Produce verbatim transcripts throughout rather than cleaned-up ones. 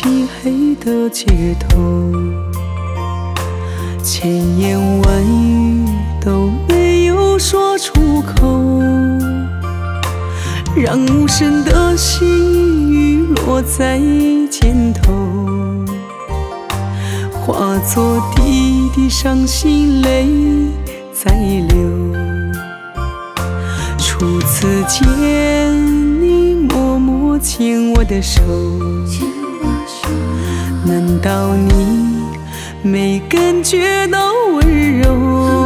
漆黑的街头，千言万语都没有说出口，让无声的细雨落在肩头，化作滴滴伤心泪在流。初次见你默默牵我的手，难道你没感觉到温柔？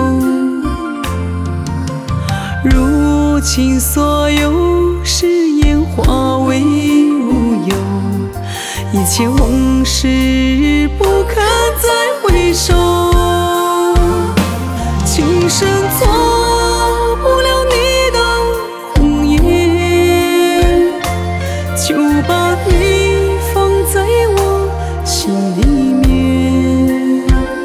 如今所有誓言化为乌有，一切往事不堪再回首。今生做不了你的红颜，就把你放在我心里面。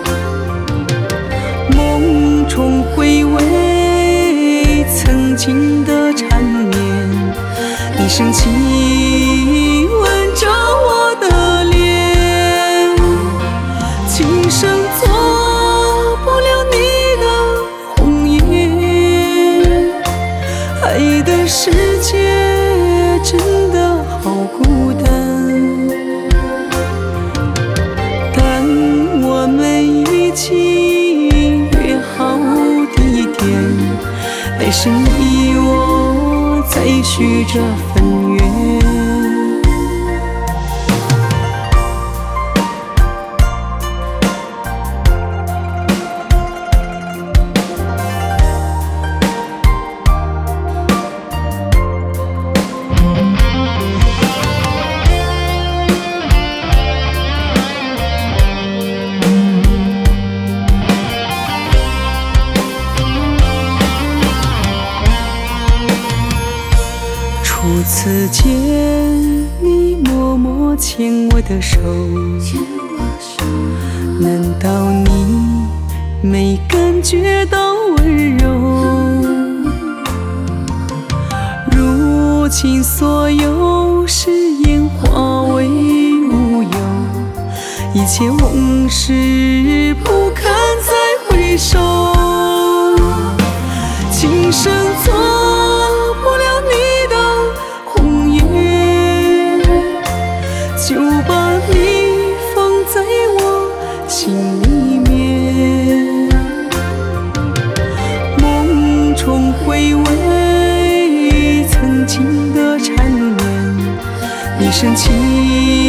梦中回味曾经的缠绵，你深情吻着我的脸。今生做不了你的红颜，爱的世界真的好孤单。但我们一起约好地点，来生你我再许这份愿。初次见你默默牵我的手，难道你没感觉到温柔？如今所有誓言化为乌有，一切往事不堪再回首。今生做不了你的红颜，就把你放在我心里面。梦中回味曾经的缠绵，你深情